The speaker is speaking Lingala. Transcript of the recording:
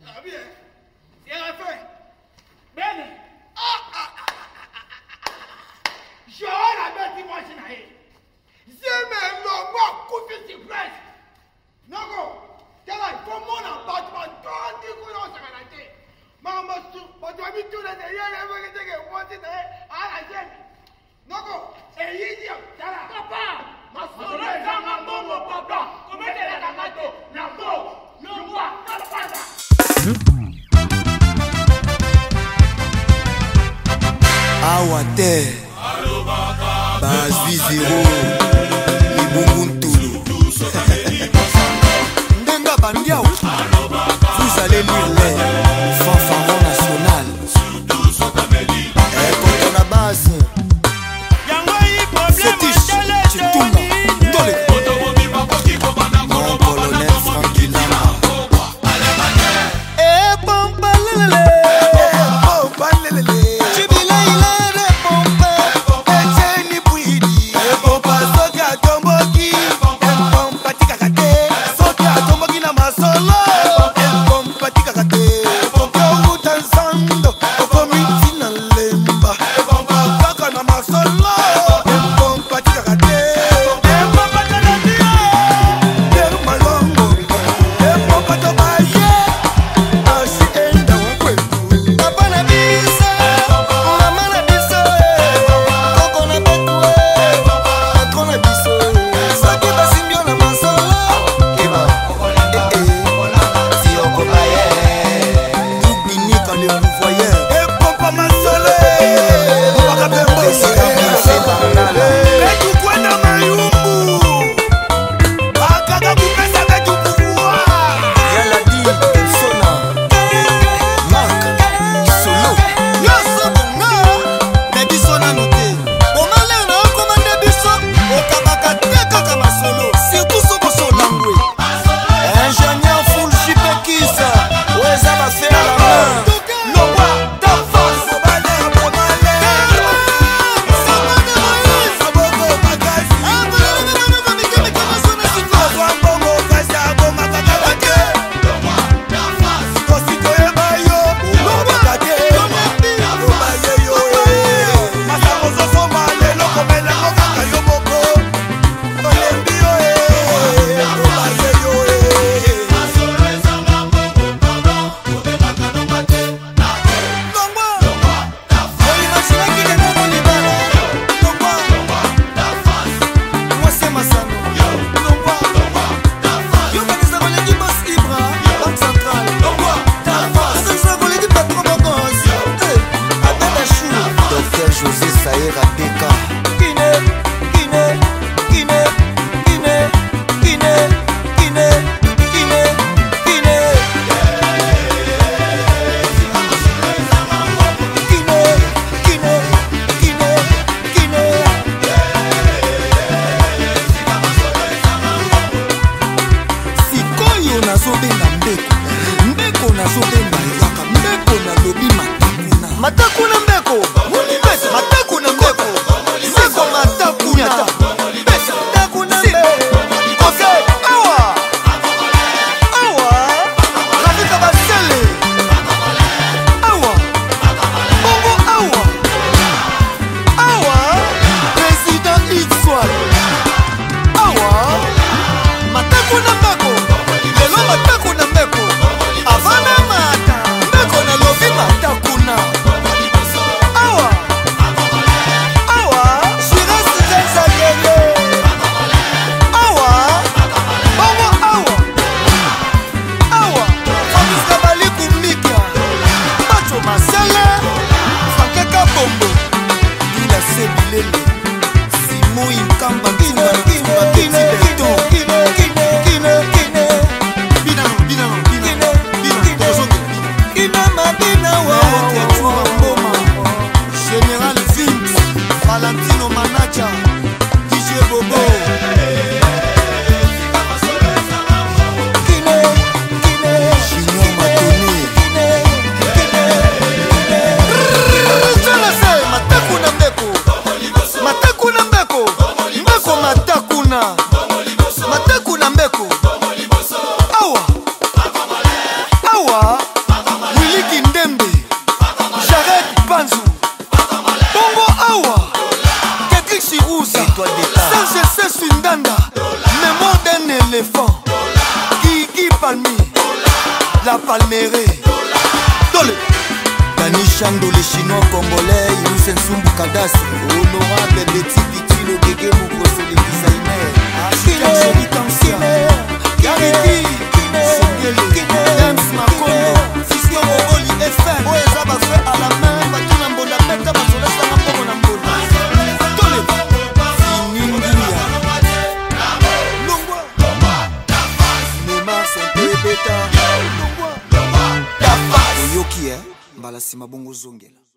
Ah bien. C'est la fin. Bene. Je la bête dimanche naïe. C'est même le coup de surprise. Non, t'es là, comment on a pas de temps de couillon sur la tête. Maman, tu vas me tout les derrière, elle va te dire que moi, tu es à la tête. Non, et il dit, t'es là. Papa, ma soeur, mon papa, comment t'es là, Kamato, la mort, le roi, le papa. Awate Bazui Zero Libunguntulu Ndenga Bandiao. Vous allez lui l'air fanfaron national. Et quand on a base Fétiche Chitouna Ndole mon colonel Francky Lama. Eh pompa lelele pompa lelele. Solo Palméré Dole Dani Chando, les Chinois congolais, Youssef Nsumbu Kadassi, honorable Betty Pitino, Gege Mokoso, les designers, Architecte Chéri Tansia, Gariki, Sengele, James Makondo, Fisio Oli FM, Oeza Bafé à la main, Batuna Mbonda Peta, Basolesa Makomo Nambola, Tole, Finingia, Longwa, Neymar Saint-Beta, Longwa, Oyoki, Mbala Sima Bongo Zongela.